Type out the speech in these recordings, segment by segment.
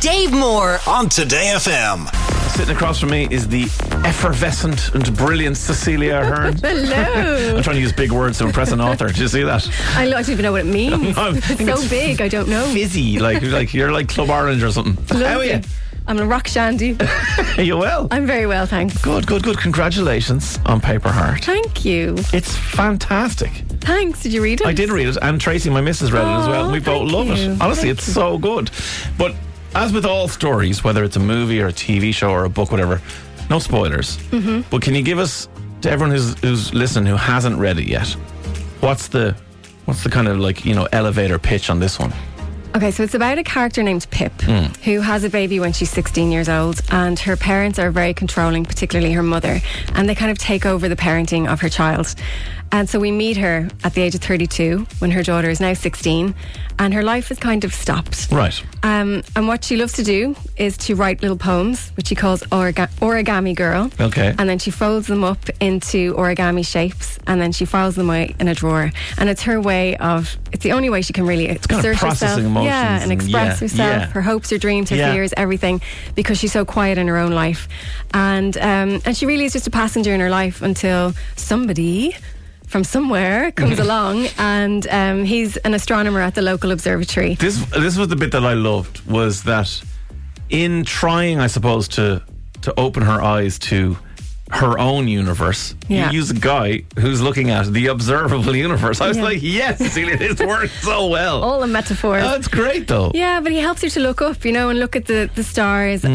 Dave Moore on Today FM. Sitting across from me is the effervescent and brilliant Cecilia Ahern. Hello. I'm trying to use big words to impress an author. Did you see that? I don't even know what it means. It's so big, I don't know. Fizzy, like you're like Club Orange or something. How are you? I'm a rock shandy. Are you well? I'm very well, thanks. Good. Congratulations on Paper Heart. Thank you. It's fantastic. Thanks. Did you read it? I did read it, and Tracy, my missus, read it as well. We both love it. Honestly, it's so good. But as with all stories, whether it's a movie or a TV show or a book, whatever, no spoilers. Mm-hmm. But can you give us, to everyone who's listening who hasn't read it yet, what's the kind of elevator pitch on this one? Okay, so it's about a character named Pip who has a baby when she's 16 years old, and her parents are very controlling, particularly her mother, and they kind of take over the parenting of her child. And so we meet her at the age of 32 when her daughter is now 16, and her life has kind of stopped. Right. And what she loves to do is to write little poems, which she calls Origami Girl. Okay. And then she folds them up into origami shapes, and then she files them away in a drawer. And it's her way of, it's the only way she can really kind of assert processing herself. emotions. Yeah, and express herself, her hopes, her dreams, her fears, everything, because she's so quiet in her own life. And she really is just a passenger in her life until somebody from somewhere comes along, and he's an astronomer at the local observatory. This was the bit that I loved, was that in trying, I suppose, to open her eyes to her own universe, you use a guy who's looking at the observable universe. I was like, yes, Cecilia, this works so well. All the metaphors. Oh, it's great though. Yeah, but he helps her to look up, and look at the stars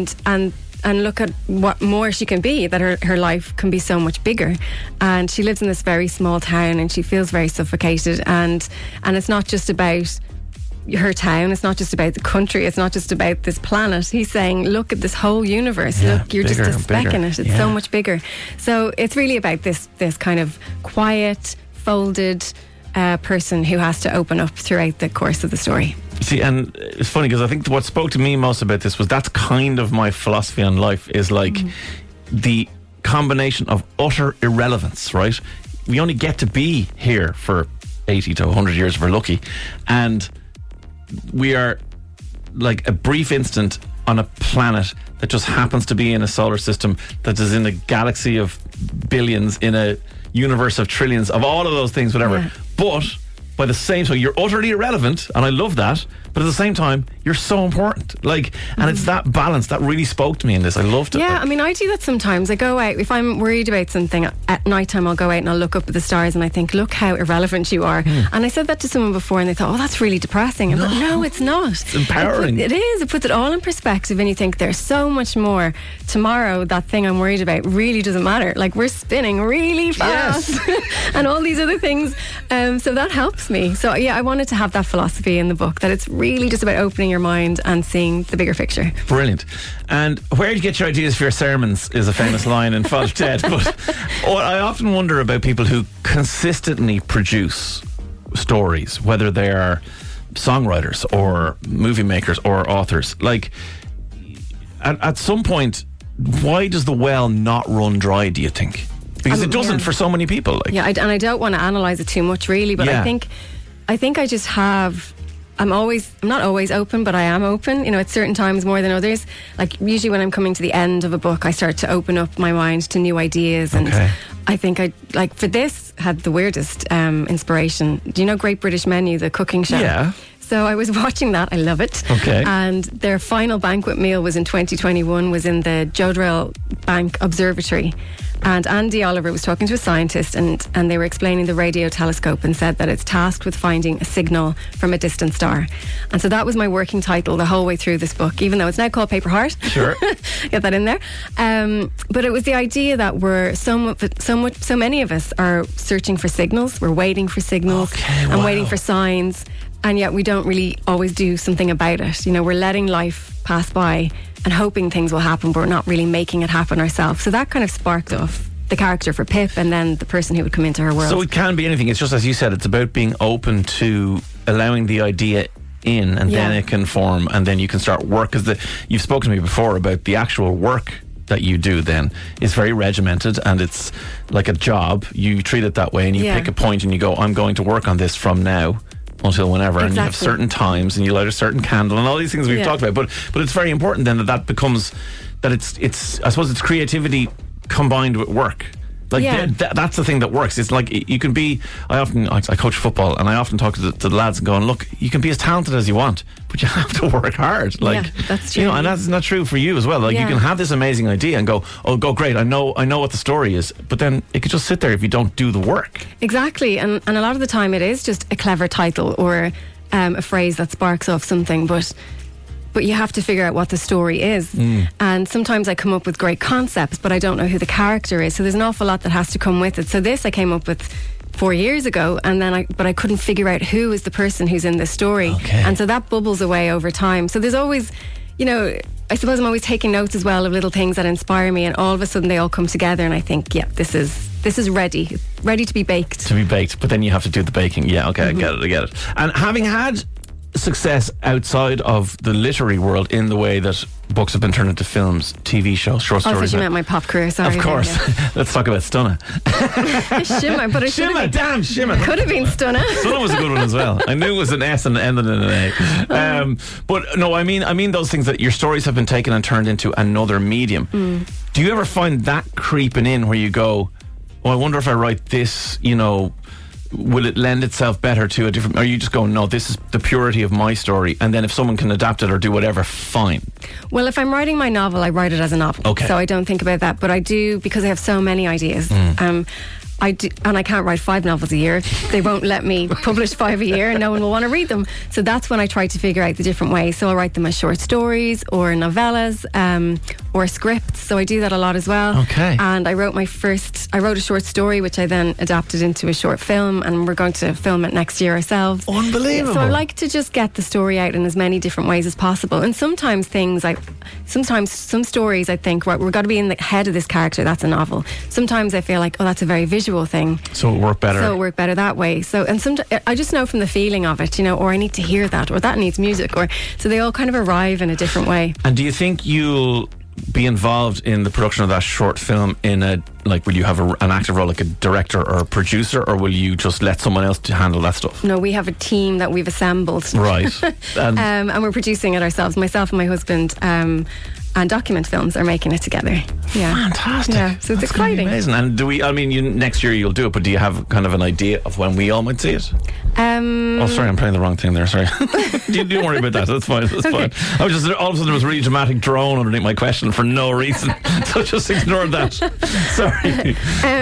and look at what more she can be, that her life can be so much bigger. And she lives in this very small town, and she feels very suffocated, and it's not just about her town, it's not just about the country, it's not just about this planet. He's saying, look at this whole universe, look, you're just a speck in it, it's so much bigger. So it's really about this kind of quiet, folded person who has to open up throughout the course of the story. See, and it's funny because I think what spoke to me most about this was that's kind of my philosophy on life, is like the combination of utter irrelevance, right? We only get to be here for 80 to 100 years if we're lucky, and we are like a brief instant on a planet that just happens to be in a solar system that is in a galaxy of billions, in a universe of trillions, of all of those things, whatever. But by the same time, you're utterly irrelevant, and I love that, but at the same time, you're so important. And it's that balance that really spoke to me in this. I loved it. Yeah, I mean, I do that sometimes. I go out, if I'm worried about something at night time, I'll go out and I'll look up at the stars and I think, look how irrelevant you are. And I said that to someone before, and they thought, oh, that's really depressing. And no, it's not. It's empowering. It is. It puts it all in perspective, and you think there's so much more. Tomorrow, that thing I'm worried about really doesn't matter. Like, we're spinning really fast. And all these other things. So that helps me. So yeah, I wanted to have that philosophy in the book, that it's really just about opening your mind and seeing the bigger picture. Brilliant. And where do you get your ideas for your sermons is a famous line in Father Ted. But I often wonder about people who consistently produce stories, whether they are songwriters or movie makers or authors. Like, at some point, why does the well not run dry, do you think? Because it doesn't for so many people. Yeah, and I don't want to analyse it too much, really, but I think I just have... I'm not always open, but I am open, at certain times more than others. Like, usually when I'm coming to the end of a book, I start to open up my mind to new ideas. And I think for this, had the weirdest inspiration. Do you know Great British Menu, the cooking show? Yeah. So I was watching that. I love it. Okay. And their final banquet meal was in 2021, was in the Jodrell Bank Observatory. And Andy Oliver was talking to a scientist, and they were explaining the radio telescope, and said that it's tasked with finding a signal from a distant star. And so that was my working title the whole way through this book, even though it's now called Paper Heart. Sure. Get that in there. But it was the idea that so many of us are searching for signals. We're waiting for signals and waiting for signs. And yet we don't really always do something about it. We're letting life pass by and hoping things will happen, but we're not really making it happen ourselves. So that kind of sparked off the character for Pip, and then the person who would come into her world. So it can be anything. It's just, as you said, it's about being open to allowing the idea in, and then it can form, and then you can start work. Because you've spoken to me before about the actual work that you do then is very regimented, and it's like a job. You treat it that way, and you pick a point and you go, I'm going to work on this from now until whenever, and you have Exactly. certain times, and you light a certain candle, and all these things we've Yeah. talked about. But it's very important then that becomes that it's I suppose it's creativity combined with work. Like Yeah. that's the thing that works. It's like you can be. I coach football, and I often talk to the lads and going, look, you can be as talented as you want, but you have to work hard. Like, Yeah, that's you know, true. and that's not true for you as well. Like you Yeah. can have this amazing idea and go, oh, great, I know what the story is, but then it could just sit there if you don't do the work. Exactly, and a lot of the time it is just a clever title or a phrase that sparks off something, but you have to figure out what the story is. And sometimes I come up with great concepts, but I don't know who the character is. So there's an awful lot that has to come with it. So this I came up with 4 years ago, and then I couldn't figure out who is the person who's in this story. Okay. And so that bubbles away over time. So there's always, you know, I suppose I'm always taking notes as well of little things that inspire me, and all of a sudden they all come together, and I think, yeah, this is ready to be baked. To be baked, but then you have to do the baking. Yeah, okay, I get it. And having had success outside of the literary world in the way that books have been turned into films, TV shows, short I thought stories. you meant my pop career, sorry. Of course. Let's talk about Stunna. Shimmer, but it should Shimmer, have been, damn Shimmer. could have been Stunna. Stunna was a good one as well. I knew it was an S and ended in an A. But no, I mean those things that your stories have been taken and turned into another medium. Do you ever find that creeping in where you go, oh, I wonder if I write this, you know, will it lend itself better to a different, or you just go, no, this is the purity of my story, and then if someone can adapt it or do whatever, fine. Well, if I'm writing my novel, I write it as a novel. Okay. So I don't think about that. But I do, because I have so many ideas. I do, and I can't write 5 novels a year. They won't let me publish 5 a year, and no one will want to read them. So that's when I try to figure out the different ways. So I'll write them as short stories or novellas or scripts. So I do that a lot as well. Okay. And I wrote a short story, which I then adapted into a short film, and we're going to film it next year ourselves. Unbelievable. So I like to just get the story out in as many different ways as possible. And sometimes some stories I think, right, we've got to be in the head of this character, that's a novel. Sometimes I feel like, oh, that's a very visual thing. So it worked better. So it worked better that way. So, and I just know from the feeling of it, you know, or I need to hear that, or that needs music, or so they all kind of arrive in a different way. And do you think you'll be involved in the production of that short film will you have an active role like a director or a producer, or will you just let someone else to handle that stuff? No, we have a team that we've assembled. Right. And we're producing it ourselves. Myself and my husband and Document Films are making it together. Yeah. Fantastic. Yeah, so it's That's gonna be exciting. amazing. And next year you'll do it, but do you have kind of an idea of when we all might see it? Oh, sorry, I'm playing the wrong thing there. Sorry. Don't worry about that. That's fine. That's fine. I was just, all of a sudden there was a really dramatic drone underneath my question for no reason. So just ignore that. Sorry.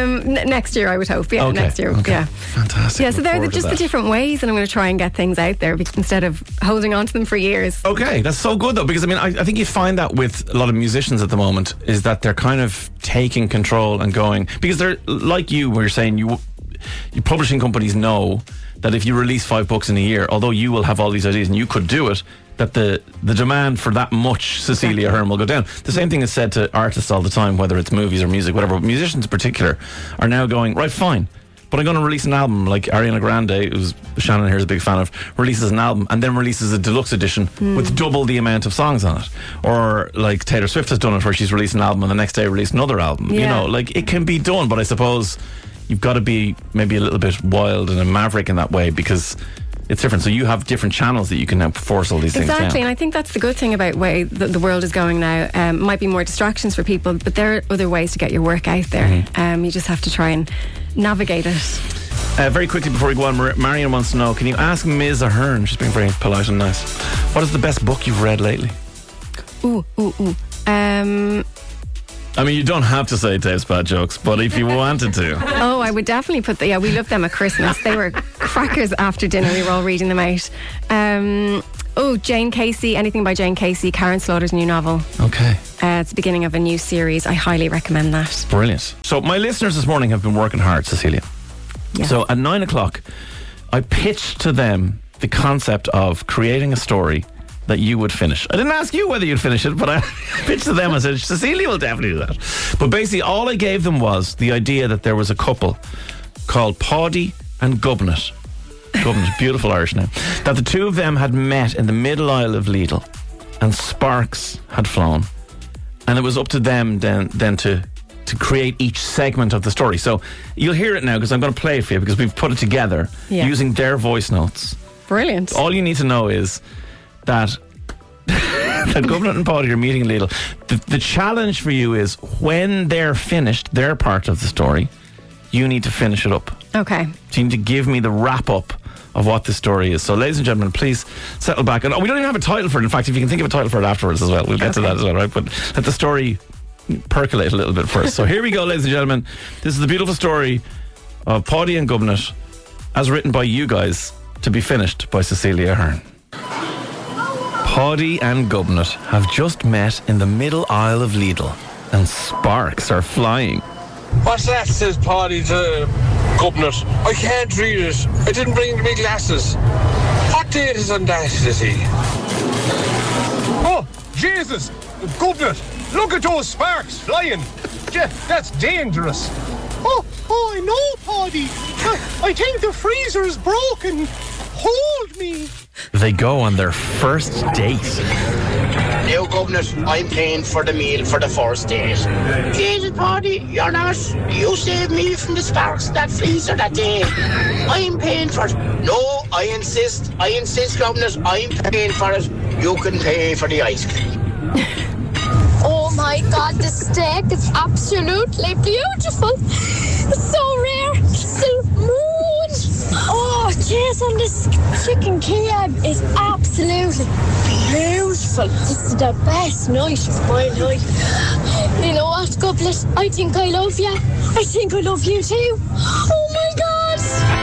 Next year, I would hope. Yeah, Okay, next year. okay. Yeah. Fantastic. Yeah, so Look they're forward to just the that. different ways, and I'm going to try and get things out there instead of holding on to them for years. Okay, that's so good though, because I think you find that with a lot of musicians at the moment is that they're kind of taking control and going, because they're like you, where you're saying your publishing companies know that if you release 5 books in a year, although you will have all these ideas and you could do it, that the demand for that much Cecilia Ahern will go down. The same thing is said to artists all the time, whether it's movies or music, whatever. But musicians in particular are now going, right, fine, but I'm going to release an album like Ariana Grande, who's Shannon here is a big fan of, releases an album and then releases a deluxe edition with double the amount of songs on it. Or like Taylor Swift has done it, where she's released an album and the next day released another album. You Yeah. know, like it can be done, but I suppose you've got to be maybe a little bit wild and a maverick in that way, because it's different. So you have different channels that you can now force all these things Exactly, down. and I think that's the good thing about way the world is going now. Might be more distractions for people, but there are other ways to get your work out there. You just have to try and navigate it. Very quickly before we go on, Marion wants to know, can you ask Ms. Ahern, she's being very polite and nice, what is the best book you've read lately? Ooh. I mean, you don't have to say Dave's Bad Jokes, but if you wanted to. Oh, I would definitely put we loved them at Christmas. They were crackers after dinner. We were all reading them out. Jane Casey, anything by Jane Casey, Karen Slaughter's new novel. Okay. It's the beginning of a new series. I highly recommend that. Brilliant. So my listeners this morning have been working hard, Cecilia. Yeah. So at 9 o'clock, I pitched to them the concept of creating a story that you would finish. I didn't ask you whether you'd finish it, but I pitched to them and said, Cecilia will definitely do that. But basically, all I gave them was the idea that there was a couple called Paddy and Gubnett. Gubnett, beautiful Irish name. That the two of them had met in the middle aisle of Lidl, and sparks had flown. And it was up to them then to create each segment of the story. So you'll hear it now, because I'm going to play it for you, because we've put it together using their voice notes. Brilliant. All you need to know is that that Governor and Paddy are meeting in Lidl. The challenge for you is when they're finished their part of the story, you need to finish it up. Okay. So you need to give me the wrap up of what the story is. So, ladies and gentlemen, please settle back. And we don't even have a title for it. In fact, if you can think of a title for it afterwards as well, we'll get to that as well, right? But let the story percolate a little bit first. So here we go, ladies and gentlemen. This is the beautiful story of Paddy and Gubnett, as written by you guys, to be finished by Cecilia Ahern. Paddy and Gubnett have just met in the middle aisle of Lidl, and sparks are flying. What's that, says Paddy to Gubnett. I can't read it. I didn't bring my glasses. What date is on that, says he. Oh, Jesus! Gubnett, look at those sparks flying. That's dangerous. Oh, I know, Paddy. I think the freezer is broken. Hold me. They go on their first date. Now, Gubnett, I'm paying for the meal for the first date. Jesus, Paddy, you're not. You saved me from the sparks of that freezer that day. I'm paying for it. No, I insist, Gubnett, I'm paying for it. You can pay for the ice cream. Oh my God, the steak is absolutely beautiful. It's so rare. It's so smooth. Oh, Jason, this chicken kebab is absolutely beautiful. This is the best night of my life. You know what, Gubnett? I think I love you. I think I love you too. Oh my God.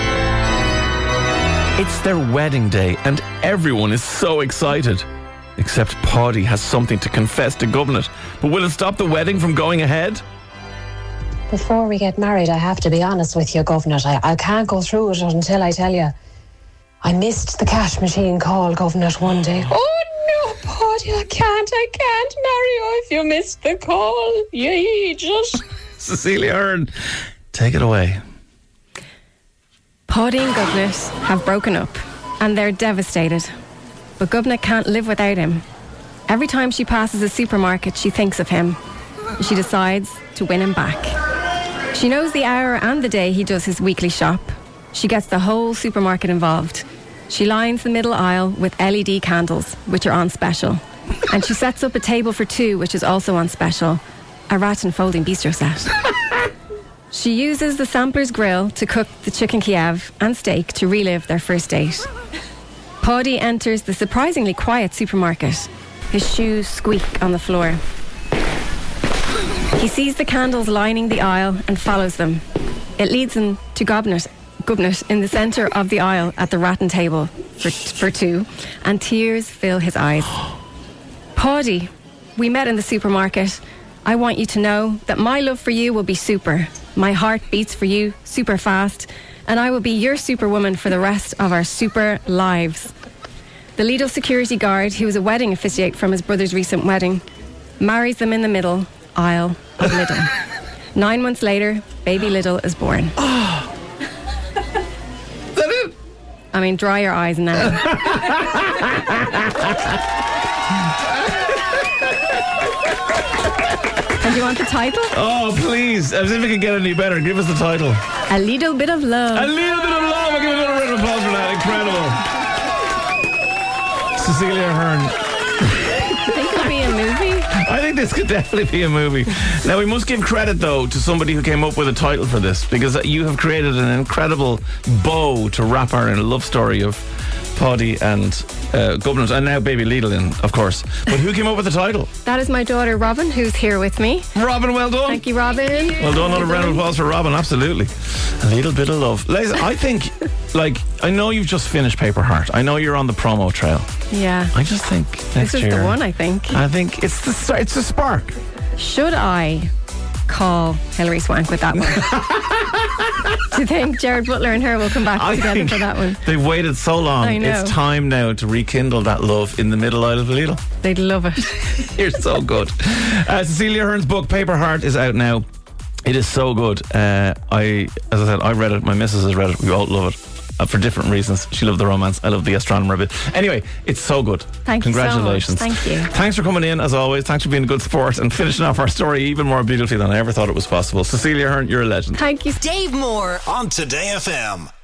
It's their wedding day and everyone is so excited. Except Paddy has something to confess to Gubnett. But will it stop the wedding from going ahead? Before we get married, I have to be honest with you, Gubnett. I can't go through it until I tell you. I missed the cash machine call, Gubnett, one day. Oh no, Paddy, I can't marry you if you missed the call. You just... Cecilia Ahern, take it away. Paddy and Gubnett have broken up and they're devastated. But Gubnett can't live without him. Every time she passes a supermarket, she thinks of him. She decides to win him back. She knows the hour and the day he does his weekly shop. She gets the whole supermarket involved. She lines the middle aisle with LED candles, which are on special. And she sets up a table for two, which is also on special. A Rattan folding bistro set. She uses the sampler's grill to cook the chicken Kiev and steak to relive their first date. Paddy enters the surprisingly quiet supermarket. His shoes squeak on the floor. He sees the candles lining the aisle and follows them. It leads him to Gubnett in the centre of the aisle at the Rattan table for two, and tears fill his eyes. Paddy, we met in the supermarket. I want you to know that my love for you will be super. My heart beats for you super fast, and I will be your superwoman for the rest of our super lives. The Lidl security guard, who was a wedding officiant from his brother's recent wedding, marries them in the middle aisle of Lidl. 9 months later, baby Lidl is born. Oh. Is that it? I mean, dry your eyes now. And do you want the title? Oh, please. As if it could get any better. Give us the title. A Little Bit of Love. A Little Bit of Love. I'll give another round of applause for that. Incredible. Cecilia Ahern. I think it'll be a movie. I think this could definitely be a movie. Now, we must give credit, though, to somebody who came up with a title for this, because you have created an incredible bow to wrap around a love story of Paddy and Gubnett, and now baby Lidl in, of course. But who came up with the title? That is my daughter, Robin, who's here with me. Robin, well done. Thank you, Robin. Well done. Another round of applause for Robin, absolutely. A little bit of love. Liz, I think, I know you've just finished Paper Heart. I know you're on the promo trail. Yeah. I just think next this is year, the one, I think. I think it's the spark. Should I call Hilary Swank with that one? Do you think Jared Butler and her will come back together for that one? They've waited so long. I know. It's time now to rekindle that love in the middle aisle of Lidl. They'd love it. You're so good. Cecilia Ahern's book Paper Heart is out now. It is so good. As I said, I read it. My missus has read it. We all love it. For different reasons. She loved the romance. I love the astronomer bit. Anyway, it's so good. Congratulations. Thank you so much. Thanks for coming in, as always. Thanks for being a good sport and finishing off our story even more beautifully than I ever thought it was possible. Cecilia Ahern, you're a legend. Thank you. Dave Moore on Today FM.